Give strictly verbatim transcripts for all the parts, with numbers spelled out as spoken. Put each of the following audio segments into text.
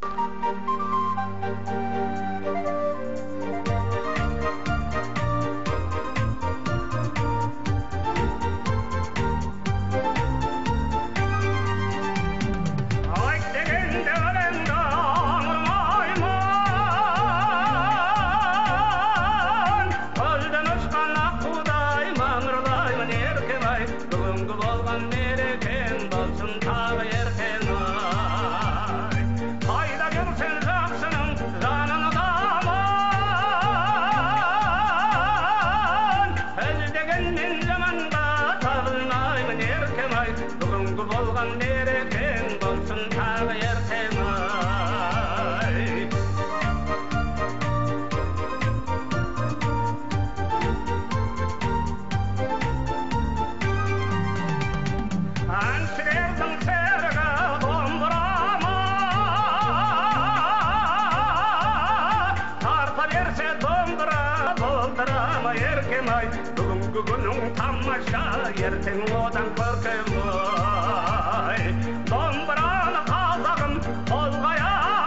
Бүгінгі күнің тамаша, ертең одан көркем-ай. Домбыраны қазағым қолға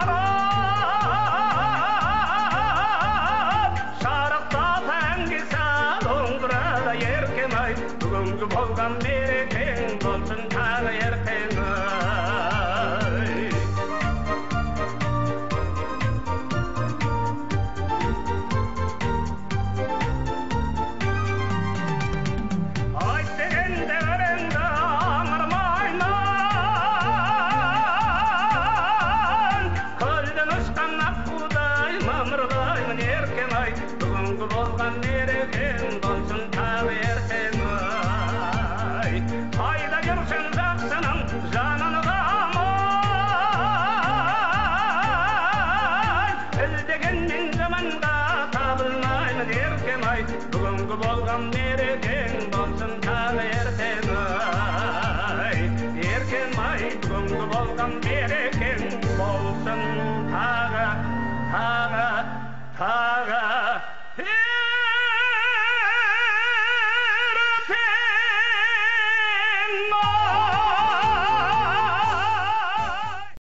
ярап, шарықтап әнге сал, домбырада еркем-ай. Бүгінгі болған мерекең болсын тағы ертең-ай. Бүгінгі болған мерекең болсын тағы ертең-ай. Еркем-ай, бүгінгі болған мерекең болсын тағы, тағы, тағы